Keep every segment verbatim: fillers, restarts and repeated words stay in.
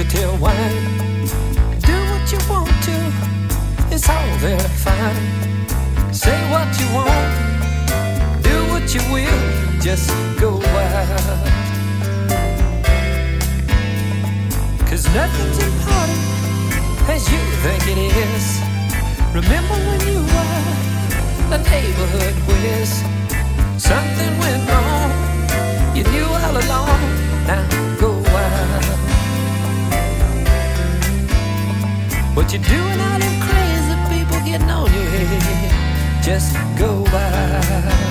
till wine. Do what you want to, it's all very fine. Say what you want, do what you will, just go wild. Cause nothing's important as you think it is. Remember when you were a neighborhood whiz? Something went wrong, you knew all along. Now go wild. What you doing all them crazy people getting on your head? Just go wild.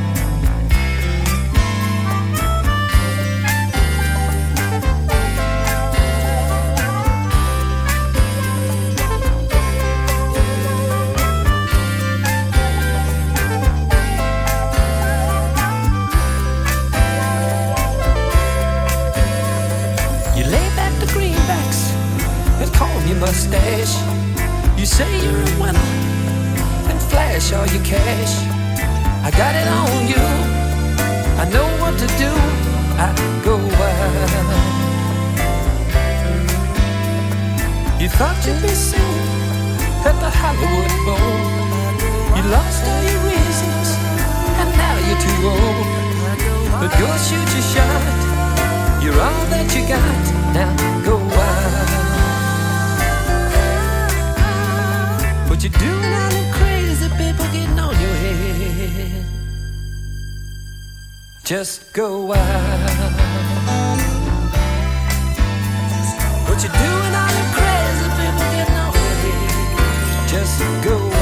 Your mustache, you say you're a winner and flash all your cash. I got it on you, I know what to do, I go wild. You thought you'd be seen at the Hollywood Bowl. You lost all your reasons and now you're too old. But go shoot your shot, you're all that you got, now go wild. What you doing all them crazy people getting on your head? Just go wild. What you doing all them crazy people getting on your head? Just go wild.